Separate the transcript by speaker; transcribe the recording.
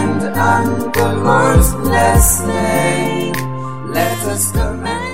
Speaker 1: and the Lord's blessed name. Let us commend